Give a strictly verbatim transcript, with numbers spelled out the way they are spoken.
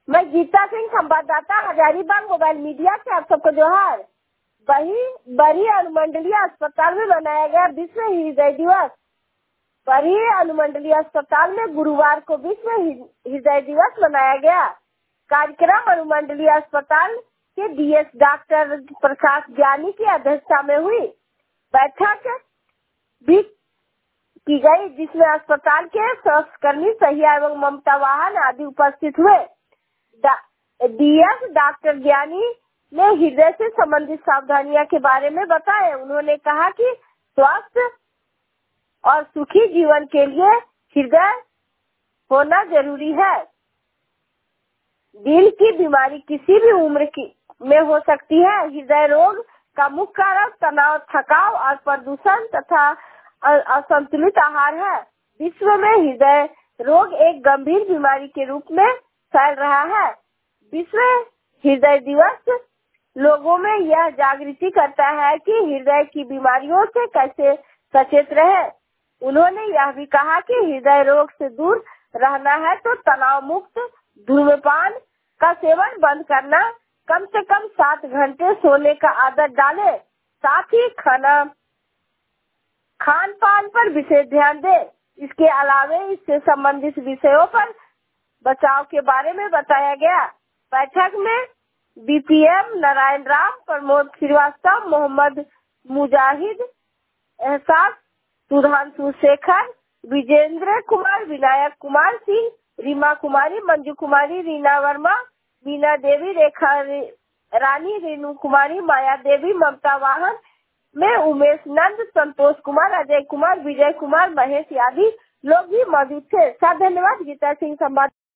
मैं गीता सिंह, संवाददाता, Hazaribagh mobile media से आप सबको जोहार। वही बड़ी अनुमंडलीय अस्पताल में मनाया गया विश्व हृदय दिवस। बड़ी अनुमंडलीय अस्पताल में गुरुवार को विश्व हृदय दिवस मनाया गया। कार्यक्रम अनुमंडलीय अस्पताल के डीएस डॉक्टर प्रकाश ज्ञानी की अध्यक्षता में हुई। बैठक भी की गई, जिसमें अस्पताल के स्वास्थ्यकर्मी, सहिया एवं ममता वाहन आदि उपस्थित हुए। डीएस डॉक्टर ज्ञानी ने हृदय से संबंधित सावधानियां के बारे में बताए। उन्होंने कहा कि स्वस्थ और सुखी जीवन के लिए हृदय होना जरूरी है। दिल की बीमारी किसी भी उम्र की में हो सकती है। हृदय रोग का मुख्य कारण तनाव, थकाव और प्रदूषण तथा असंतुलित आहार है। विश्व में हृदय रोग एक गंभीर बीमारी के रूप में फैल रहा है। विश्व हृदय दिवस लोगों में यह जागृति करता है कि हृदय की बीमारियों से कैसे सचेत रहे। उन्होंने यह भी कहा कि हृदय रोग से दूर रहना है तो तनाव मुक्त धूम्रपान का सेवन बंद करना, कम से कम सात घंटे सोने का आदत डाले, साथ ही खाना खान पान पर विशेष ध्यान दे। इसके अलावे इससे संबंधित विषयों पर बचाव के बारे में बताया गया। बैठक में बीपीएम नारायण राम, प्रमोद श्रीवास्तव, मोहम्मद मुजाहिद, एहसास, सुधांशु शेखर, विजेंद्र कुमार, विनायक कुमार सिंह, रीमा कुमारी, मंजू कुमारी, रीना वर्मा, मीना देवी, रेखा रानी, रेणु कुमारी, माया देवी, ममता वाहन में उमेश नंद, संतोष कुमार, अजय कुमार, विजय कुमार, महेश आदि लोग भी मौजूद थे। धन्यवाद। गीता सिंह, संवाद।